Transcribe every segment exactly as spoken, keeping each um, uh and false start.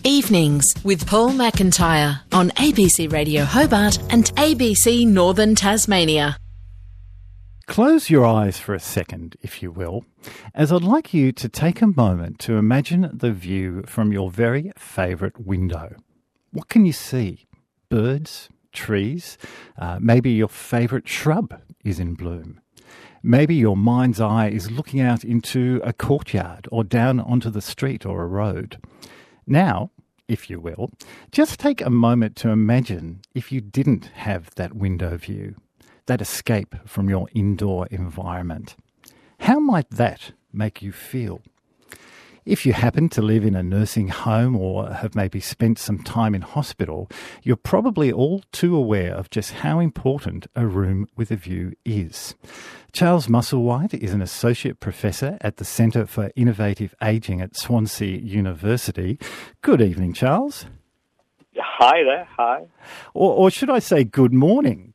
Evenings with Paul McIntyre on A B C Radio Hobart and A B C Northern Tasmania. Close your eyes for a second, if you will, as I'd like you to take a moment to imagine the view from your very favourite window. What can you see? Birds? Trees? Uh, maybe your favourite shrub is in bloom. Maybe your mind's eye is looking out into a courtyard or down onto the street or a road. Now, if you will, just take a moment to imagine if you didn't have that window view, that escape from your indoor environment. How might that make you feel? If you happen to live in a nursing home or have maybe spent some time in hospital, you're probably all too aware of just how important a room with a view is. Charles Musselwhite is an associate professor at the Centre for Innovative Ageing at Swansea University. Good evening, Charles. Hi there, hi. Or, or should I say good morning?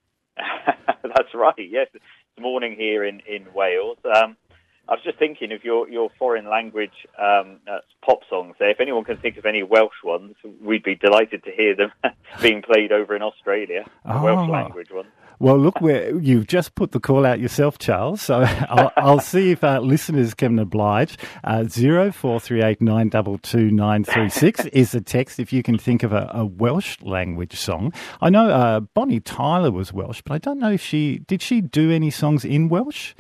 That's right, yes. It's morning here in, in Wales. Um, I was just thinking of your, your foreign language um, uh, pop songs there. If anyone can think of any Welsh ones, we'd be delighted to hear them being played over in Australia, the oh. Welsh language ones. Well, look, where you've just put the call out yourself, Charles, so I'll, I'll see if our listeners can oblige. Uh, zero four three eight nine two two nine three six is the text if you can think of a, a Welsh language song. I know uh, Bonnie Tyler was Welsh, but I don't know if she, did she do any songs in Welsh?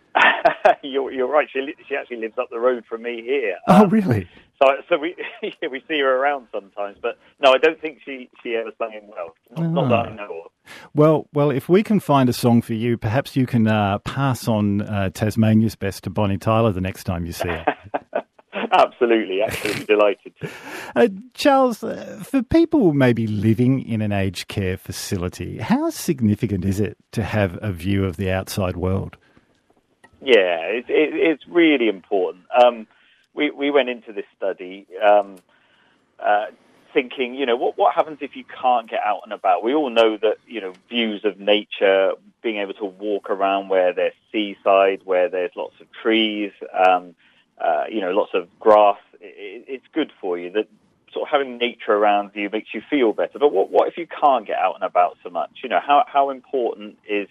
you're, you're right. She she actually lives up the road from me here. Oh, um, really? So so we we see her around sometimes, but no, I don't think she, she ever sang in Welsh. Not, oh. not that I know of. Well, well, if we can find a song for you, perhaps you can uh, pass on uh, Tasmania's Best to Bonnie Tyler the next time you see her. Absolutely, absolutely delighted to. Uh, Charles, uh, for people maybe living in an aged care facility, how significant is it to have a view of the outside world? Yeah, it, it, it's really important. Um, we, we went into this study um, uh, thinking, you know, what, what happens if you can't get out and about? We all know that, you know, views of nature, being able to walk around where there's seaside, where there's lots of trees, um, uh, you know, lots of grass, it, it's good for you. That sort of having nature around you makes you feel better. But what, what if you can't get out and about so much? You know, how, how important is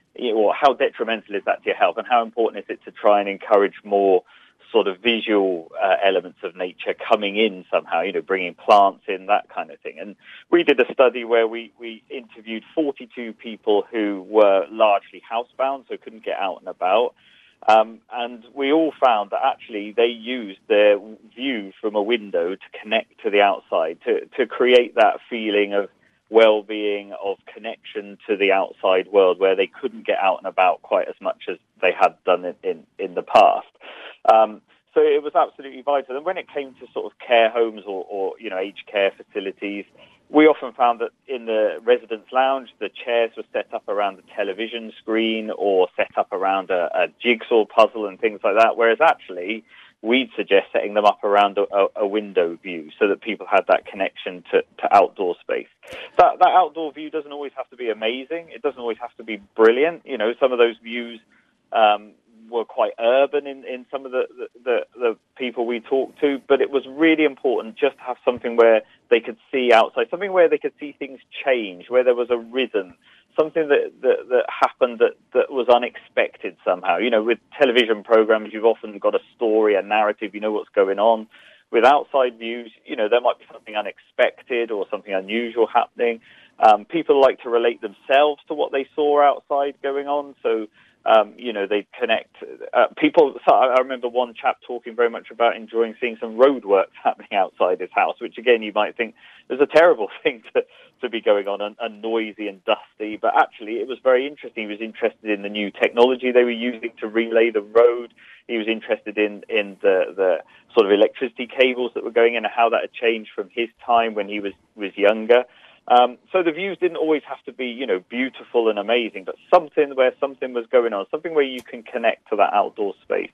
or how detrimental is that to your health, and how important is it to try and encourage more sort of visual uh, elements of nature coming in somehow, you know, bringing plants in, that kind of thing. And we did a study where we, we interviewed forty-two people who were largely housebound, so couldn't get out and about. Um, and we all found that actually they used their view from a window to connect to the outside, to, to create that feeling of well-being, of connection to the outside world, where they couldn't get out and about quite as much as they had done in, in, in the past. Um, so it was absolutely vital. And when it came to sort of care homes or, or, you know, aged care facilities, we often found that in the residence lounge, the chairs were set up around a television screen or set up around a, a jigsaw puzzle and things like that, whereas actually we'd suggest setting them up around a, a window view so that people had that connection to, to outdoor space. That, that outdoor view doesn't always have to be amazing. It doesn't always have to be brilliant. You know, some of those views um, were quite urban in, in some of the, the, the people we talked to, but it was really important just to have something where they could see outside, something where they could see things change, where there was a rhythm, something that, that, that happened that, that was unexpected somehow. You know, with television programs, you've often got a story, a narrative, you know what's going on. With outside views, you know, there might be something unexpected or something unusual happening. Um, people like to relate themselves to what they saw outside going on, so Um, you know, they connect. Uh, people, so I remember one chap talking very much about enjoying seeing some roadworks happening outside his house, which again, you might think is a terrible thing to, to be going on and, and noisy and dusty. But actually, it was very interesting. He was interested in the new technology they were using to relay the road. He was interested in, in the, the sort of electricity cables that were going in and how that had changed from his time when he was, was younger. Um, so the views didn't always have to be, you know, beautiful and amazing, but something where something was going on, something where you can connect to that outdoor space.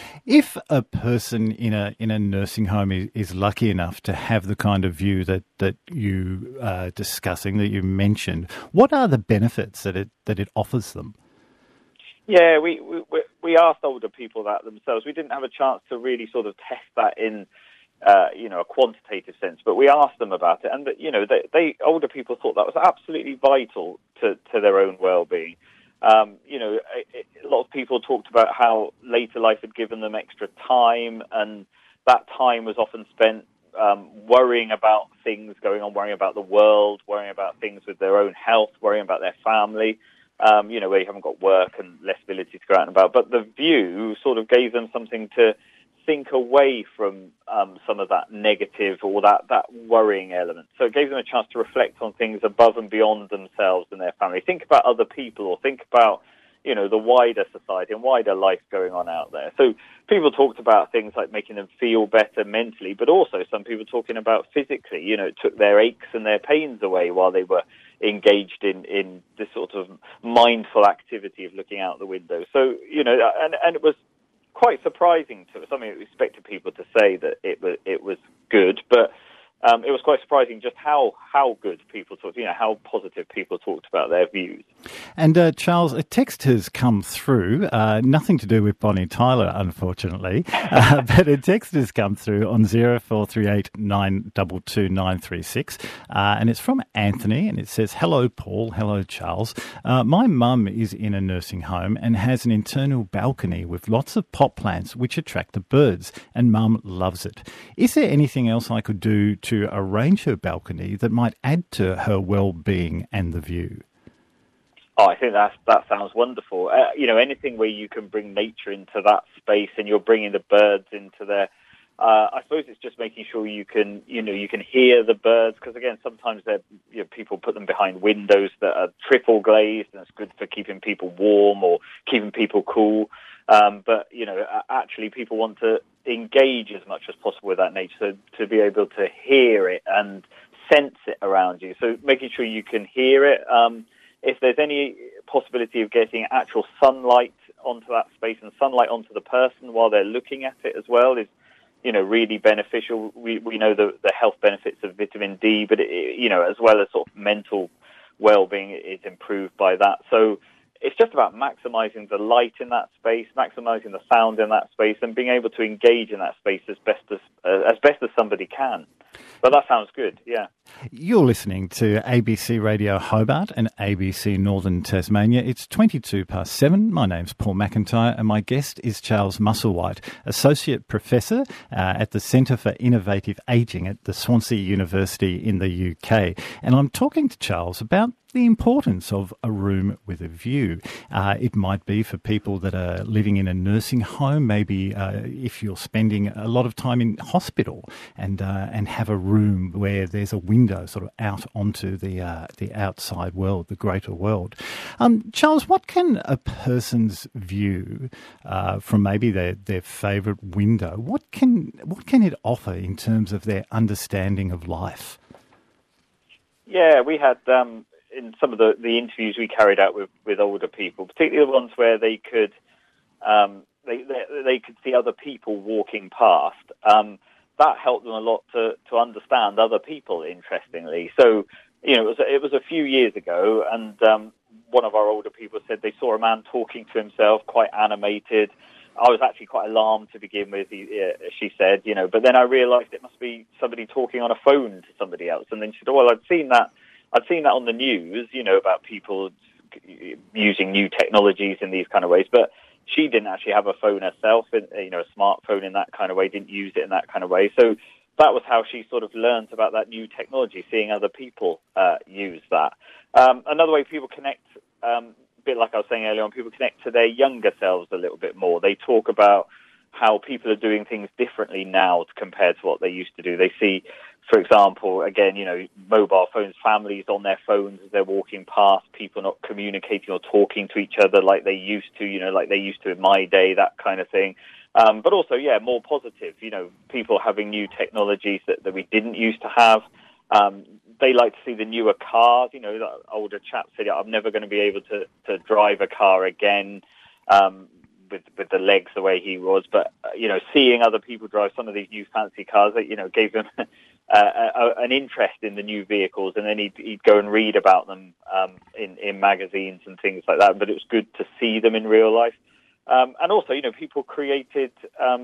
If a person in a in a nursing home is, is lucky enough to have the kind of view that that you are discussing, that you mentioned, what are the benefits that it that it offers them? Yeah, we, we we asked older people that themselves. We didn't have a chance to really sort of test that in uh, you know, a quantitative sense, but we asked them about it, and you know, they, they older people thought that was absolutely vital to, to their own well-being. Um, you know, a, a lot of people talked about how later life had given them extra time, and that time was often spent um, worrying about things going on, worrying about the world, worrying about things with their own health, worrying about their family. Um, you know, where you haven't got work and less ability to go out and about. But the view sort of gave them something to think away from um, some of that negative or that, that worrying element. So it gave them a chance to reflect on things above and beyond themselves and their family. Think about other people, or think about, you know, the wider society and wider life going on out there. So people talked about things like making them feel better mentally, but also some people talking about physically. You know, it took their aches and their pains away while they were engaged in, in this sort of mindful activity of looking out the window. So, you know, and, and it was quite surprising to us. I mean, we expected people to say that it was, it was good, but Um, it was quite surprising just how, how good people talked, you know, how positive people talked about their views. And uh, Charles, a text has come through, uh, nothing to do with Bonnie Tyler, unfortunately, uh, but a text has come through on zero four three eight nine two two nine three six, uh, and it's from Anthony, and it says, "Hello, Paul. Hello, Charles. Uh, my mum is in a nursing home and has an internal balcony with lots of pot plants which attract the birds, and mum loves it. Is there anything else I could do to to arrange her balcony that might add to her well-being and the view?" Oh, I think that's, that sounds wonderful. Uh, you know, anything where you can bring nature into that space and you're bringing the birds into there. Uh, I suppose it's just making sure you can, you know, you can hear the birds, because again, sometimes they're, you know, people put them behind windows that are triple glazed, and it's good for keeping people warm or keeping people cool. Um, but, you know, actually people want to engage as much as possible with that nature, so to be able to hear it and sense it around you. So making sure you can hear it. Um, if there's any possibility of getting actual sunlight onto that space and sunlight onto the person while they're looking at it as well is, you know, really beneficial. We we know the, the health benefits of vitamin D, but, it, you know, as well as sort of mental well-being is improved by that. So it's just about maximizing the light in that space, maximizing the sound in that space, and being able to engage in that space as best as uh, as best as somebody can. But that sounds good, yeah. You're listening to A B C Radio Hobart and A B C Northern Tasmania. It's twenty-two past seven. My name's Paul McIntyre, and my guest is Charles Musselwhite, Associate Professor uh, at the Centre for Innovative Ageing at the Swansea University in the U K. And I'm talking to Charles about the importance of a room with a view. Uh, it might be for people that are living in a nursing home, maybe uh, if you're spending a lot of time in hospital and uh, and have a room where there's a window sort of out onto the uh, the outside world, the greater world. Um, Charles, what can a person's view uh, from maybe their, their favourite window, what can what can it offer in terms of their understanding of life? Yeah, we had... Um in some of the, the interviews we carried out with, with older people, particularly the ones where they could um, they, they they could see other people walking past, um, that helped them a lot to, to understand other people, interestingly. So, you know, it was, it was a few years ago, and um, one of our older people said they saw a man talking to himself, quite animated. I was actually quite alarmed to begin with, he, uh, she said, you know, but then I realised it must be somebody talking on a phone to somebody else. And then she said, well, I'd seen that I'd seen that on the news, you know, about people using new technologies in these kind of ways, but she didn't actually have a phone herself, you know, a smartphone in that kind of way, didn't use it in that kind of way. So that was how she sort of learned about that new technology, seeing other people uh, use that. Um, another way people connect, um, a bit like I was saying earlier on, people connect to their younger selves a little bit more. They talk about how people are doing things differently now compared to what they used to do. They see, for example, again, you know, mobile phones, families on their phones as they're walking past, people not communicating or talking to each other like they used to, you know, like they used to in my day, that kind of thing. Um, but also, yeah, more positive, you know, people having new technologies that, that we didn't used to have. Um, they like to see the newer cars. You know, the older chap said, I'm never going to be able to, to drive a car again. Um, with with the legs the way he was, but uh, you know, seeing other people drive some of these new fancy cars, that, you know, gave him uh, a, an interest in the new vehicles, and then he'd, he'd go and read about them um, in in magazines and things like that. But it was good to see them in real life, um, and also, you know, people created um,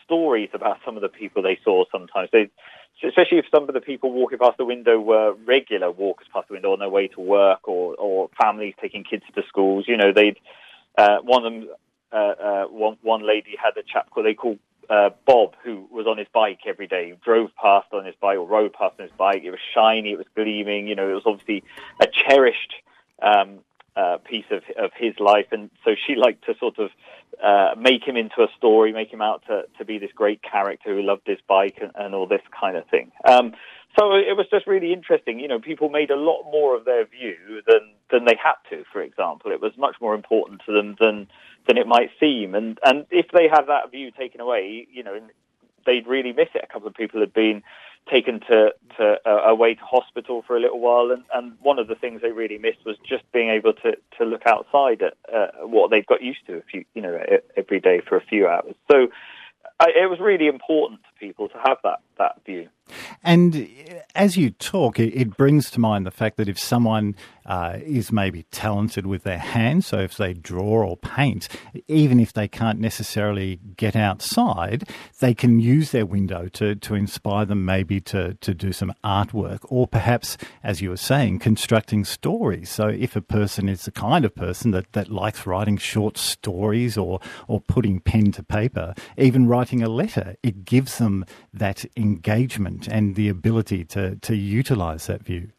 stories about some of the people they saw sometimes. They, especially if some of the people walking past the window were regular walkers past the window on their way to work, or, or families taking kids to schools. You know, they'd uh, one of them, uh, uh, one, one lady had a chap called they called uh, Bob, who was on his bike every day, drove past on his bike or rode past on his bike. It was shiny, it was gleaming. You know, it was obviously a cherished um, uh, piece of of his life, and so she liked to sort of uh, make him into a story, make him out to, to be this great character who loved his bike and, and all this kind of thing. Um, so it was just really interesting. You know, people made a lot more of their view than, than they had to, for example. It was much more important to them than than it might seem. And, and if they had that view taken away, you know, they'd really miss it. A couple of people had been taken to, to uh, away to hospital for a little while, and, and one of the things they really missed was just being able to, to look outside at uh, what they've got used to a few, you know, every day for a few hours. So I, it was really important to people to have that, that view. And as you talk, it, it brings to mind the fact that if someone uh, is maybe talented with their hands, so if they draw or paint, even if they can't necessarily get outside, they can use their window to, to inspire them maybe to, to do some artwork, or perhaps, as you were saying, constructing stories. So if a person is the kind of person that, that likes writing short stories or, or putting pen to paper, even writing a letter, it gives them that engagement and the ability to, to utilise that view.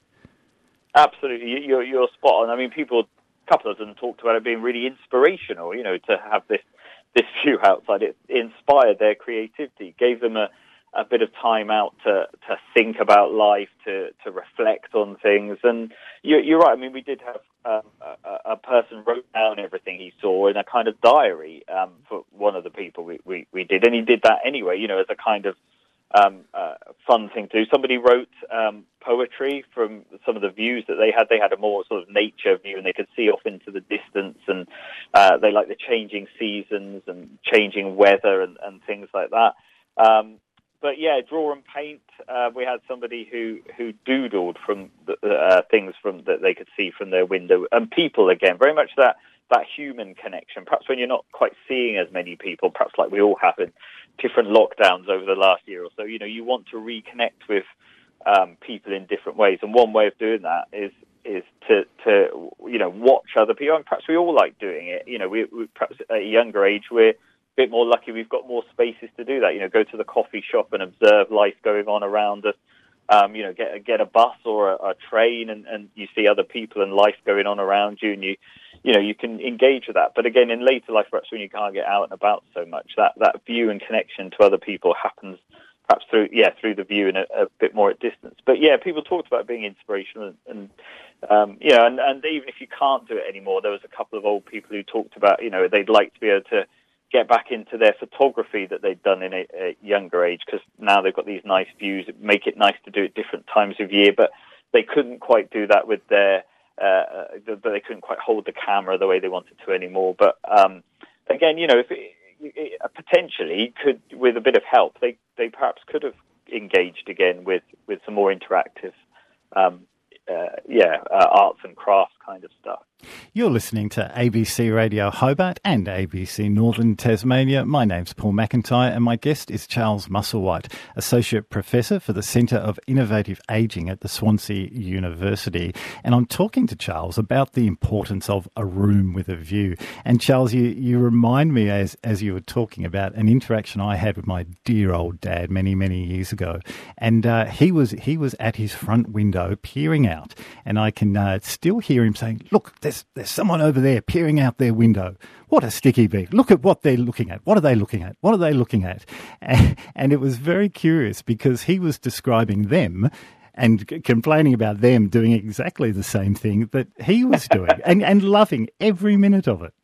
Absolutely, you're, you're spot on. I mean, people, a couple of them talked about it being really inspirational, you know, to have this, this view outside. It inspired their creativity, gave them a, a bit of time out to, to think about life, to, to reflect on things. And you're, you're right, I mean, we did have um, a, a person wrote down everything he saw in a kind of diary um, for one of the people we, we, we did. And he did that anyway, you know, as a kind of Um, uh, fun thing to do. Somebody wrote um, poetry from some of the views that they had. They had a more sort of nature view, and they could see off into the distance, and uh, they liked the changing seasons and changing weather and, and things like that. Um, but yeah, draw and paint. Uh, we had somebody who, who doodled from the, uh, things from that they could see from their window, and people again, very much that that human connection. Perhaps when you're not quite seeing as many people, perhaps like we all have in different lockdowns over the last year or so, you know, you want to reconnect with um, people in different ways. And one way of doing that is is to, to you know, watch other people. And perhaps we all like doing it. You know, we, we perhaps at a younger age, we're a bit more lucky. We've got more spaces to do that. You know, go to the coffee shop and observe life going on around us. Um, you know, get get a bus or a, a train, and, and you see other people and life going on around you, and you, you know, you can engage with that. But again, in later life, perhaps when you can't get out and about so much, that, that view and connection to other people happens perhaps through, yeah, through the view and a, a bit more at distance. But yeah, people talked about being inspirational, and, and um, you know, and, and even if you can't do it anymore, there was a couple of old people who talked about, you know, they'd like to be able to get back into their photography that they'd done in a, a younger age, because now they've got these nice views, make it nice to do it different times of year, but they couldn't quite do that with their, uh, they couldn't quite hold the camera the way they wanted to anymore. But um, again, you know, if it, it, potentially could, with a bit of help, they, they perhaps could have engaged again with, with some more interactive um, Uh, yeah, uh, arts and crafts kind of stuff. You're listening to A B C Radio Hobart and A B C Northern Tasmania. My name's Paul McIntyre, and my guest is Charles Musselwhite, Associate Professor for the Centre of Innovative Ageing at the Swansea University. And I'm talking to Charles about the importance of a room with a view. And Charles, you, you remind me, as, as you were talking, about an interaction I had with my dear old dad many, many years ago. And uh, he was he was at his front window peering out, and I can uh, still hear him saying, "Look, there's, there's someone over there peering out their window. What a sticky beak. Look at what they're looking at. What are they looking at? What are they looking at?" And, and it was very curious because he was describing them and c- complaining about them doing exactly the same thing that he was doing and, and loving every minute of it.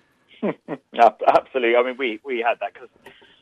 Absolutely. I mean, we, we had that because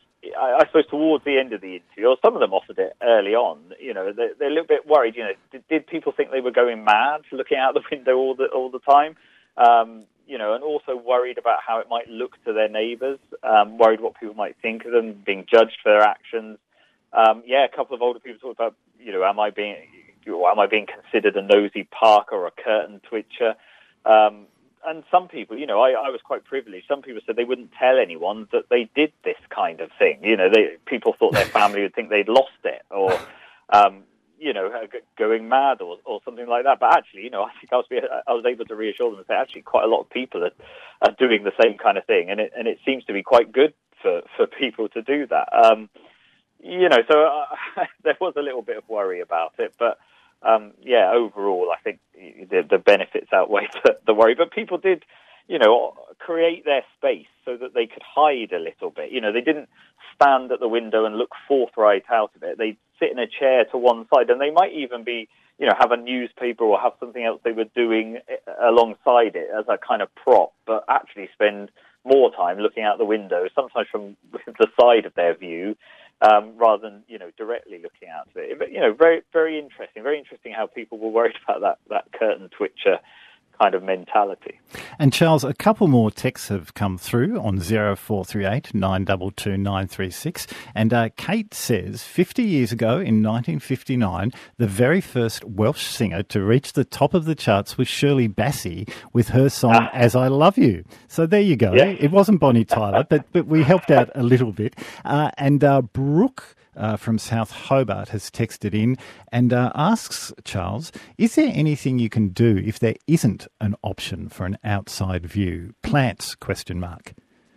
I, I suppose towards the end of the interview, or some of them offered it early on, you know, they're, they're a little bit worried, you know, did, did people think they were going mad looking out the window all the all the time? Um, you know, and also worried about how it might look to their neighbours, um, worried what people might think of them, being judged for their actions. Um, yeah, a couple of older people talked about, you know, am I being, am I being considered a nosy parker or a curtain twitcher? Um, and some people, you know, I, I was quite privileged. Some people said they wouldn't tell anyone that they did this kind of thing. You know, they people thought their family would think they'd lost it, or um, you know, going mad, or, or something like that. But actually, you know, I think I was I was able to reassure them and say, actually, quite a lot of people are, are doing the same kind of thing, and it and it seems to be quite good for, for people to do that. Um, you know, so uh, there was a little bit of worry about it, but. Um, yeah, overall, I think the, the benefits outweigh the, the worry. But people did, you know, create their space so that they could hide a little bit. You know, they didn't stand at the window and look forthright out of it. They'd sit in a chair to one side, and they might even be, you know, have a newspaper or have something else they were doing alongside it as a kind of prop, but actually spend more time looking out the window, sometimes from the side of their view, Um, rather than, you know, directly looking out of it. But, you know, very, very interesting. Very interesting how people were worried about that, that curtain twitcher kind of mentality. And Charles, a couple more texts have come through on zero four three eight nine two two nine three six. And uh, Kate says, fifty years ago in nineteen fifty-nine, the very first Welsh singer to reach the top of the charts was Shirley Bassey with her song ah. As I Love You. So there you go. Yeah. It wasn't Bonnie Tyler, but, but we helped out a little bit. Uh, and uh, Brooke Uh, from South Hobart has texted in and uh, asks, Charles, is there anything you can do if there isn't an option for an outside view? Plants, question mark.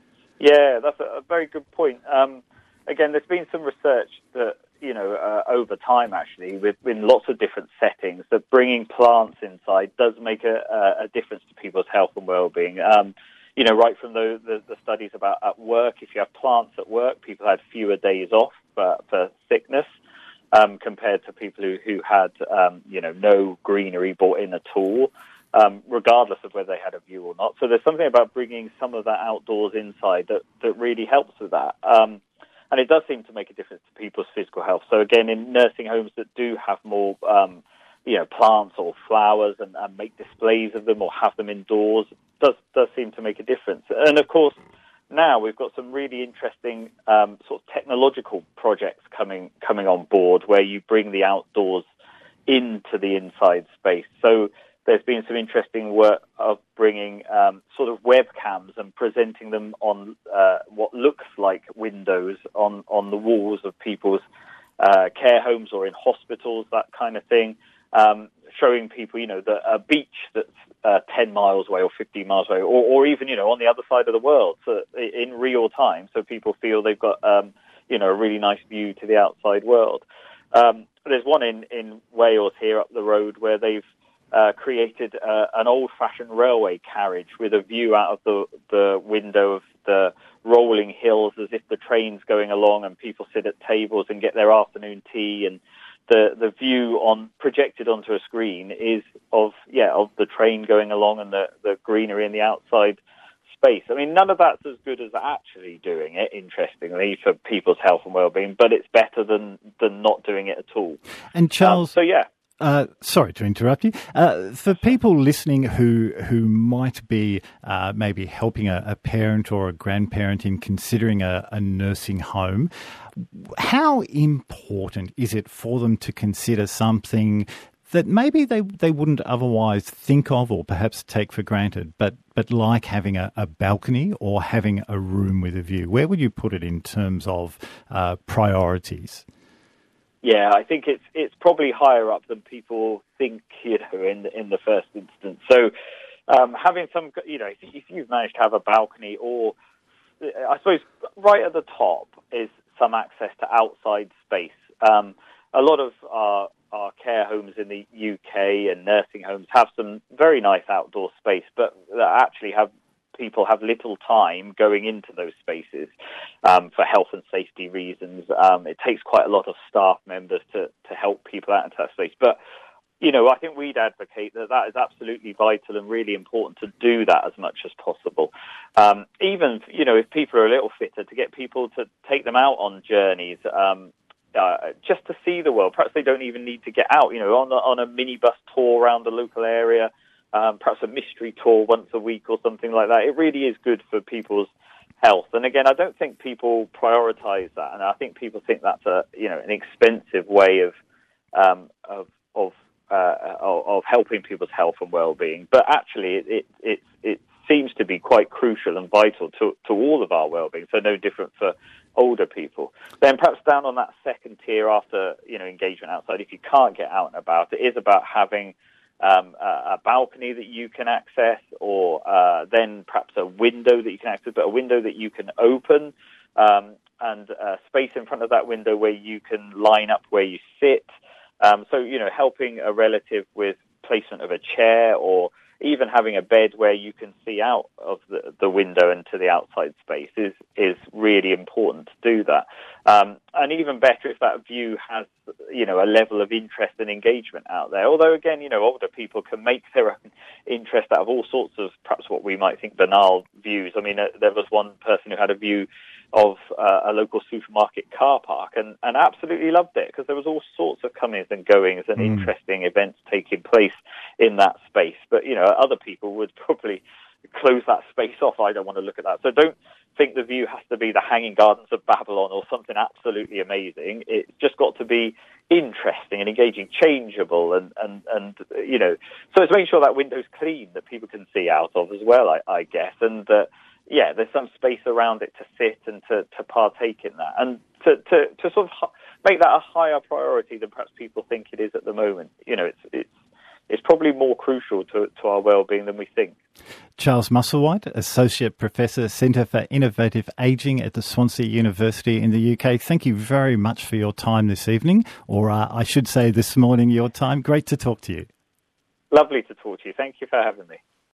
Yeah, that's a, a very good point. Um, again, there's been some research that, you know, uh, over time, actually, with in lots of different settings, that bringing plants inside does make a, a, a difference to people's health and well-being. Um, you know, right from the, the, the studies about at work, if you have plants at work, people had fewer days off for, for sickness um, compared to people who, who had, um, you know, no greenery brought in at all, um, regardless of whether they had a view or not. So there's something about bringing some of that outdoors inside that, that really helps with that. Um, and it does seem to make a difference to people's physical health. So again, in nursing homes that do have more um, you know, plants or flowers and, and make displays of them or have them indoors, does does seem to make a difference. And of course, now we've got some really interesting um, sort of technological projects coming coming on board where you bring the outdoors into the inside space. So there's been some interesting work of bringing um, sort of webcams and presenting them on uh, what looks like windows on, on the walls of people's uh, care homes or in hospitals, that kind of thing. Um, showing people, you know, the, a beach that's uh, ten miles away or fifteen miles away, or, or even, you know, on the other side of the world, so in real time, so people feel they've got, um, you know, a really nice view to the outside world. Um, there's one in, in Wales here up the road where they've uh, created uh, an old-fashioned railway carriage with a view out of the, the window of the rolling hills as if the train's going along, and people sit at tables and get their afternoon tea, and the the view on projected onto a screen is of yeah of the train going along and the, the greenery in the outside space. I mean, none of that's as good as actually doing it, interestingly, for people's health and well-being, but it's better than, than not doing it at all. And Charles, um, so yeah. Uh, sorry to interrupt you. Uh, for people listening who who might be uh, maybe helping a, a parent or a grandparent in considering a, a nursing home, how important is it for them to consider something that maybe they, they wouldn't otherwise think of or perhaps take for granted, but, but like having a, a balcony or having a room with a view? Where would you put it in terms of uh, priorities? Yeah, I think it's it's probably higher up than people think, you know, in the, in the first instance. So um, having some, you know, if, if you've managed to have a balcony, or I suppose right at the top is some access to outside space. Um, a lot of our, our care homes in the U K and nursing homes have some very nice outdoor space, but that actually have people have little time going into those spaces um, for health and safety reasons. Um, it takes quite a lot of staff members to, to help people out into that space. But, you know, I think we'd advocate that that is absolutely vital and really important to do that as much as possible. Um, even, you know, if people are a little fitter, to get people to take them out on journeys, um, uh, just to see the world. Perhaps they don't even need to get out, you know, on a, on a minibus tour around the local area. Um, perhaps a mystery tour once a week or something like that. It really is good for people's health. And again, I don't think people prioritise that, and I think people think that's a you know an expensive way of um, of of uh, of, of helping people's health and well-being, but actually it it it, it seems to be quite crucial and vital to to all of our well-being. So no different for older people. Then perhaps down on that second tier after, you know, engagement outside, if you can't get out and about, it is about having um, a, a balcony that you can access, or uh, then perhaps a window that you can access, but a window that you can open, um, and uh, space in front of that window where you can line up where you sit. Um, so, you know, helping a relative with placement of a chair, or even having a bed where you can see out of the, the window and to the outside space is, is really important to do that. Um, and even better if that view has, you know, a level of interest and engagement out there. Although, again, you know, older people can make their own interest out of all sorts of perhaps what we might think banal views. I mean, uh, there was one person who had a view of uh, a local supermarket car park and, and absolutely loved it because there was all sorts of comings and goings and mm. interesting events taking place in that space. But, you know, other people would probably close that space off. I don't want to look at that. So don't think the view has to be the Hanging Gardens of Babylon or something absolutely amazing. It's just got to be interesting and engaging, changeable, and, and, and you know, so it's making sure that window's clean that people can see out of as well, I, I guess, and uh, yeah, there's some space around it to sit and to, to partake in that, and to, to, to sort of make that a higher priority than perhaps people think it is at the moment. You know, it's it's it's probably more crucial to, to our well-being than we think. Charles Musselwhite, Associate Professor, Centre for Innovative Ageing at the Swansea University in the U K. Thank you very much for your time this evening, or uh, I should say this morning, your time. Great to talk to you. Lovely to talk to you. Thank you for having me.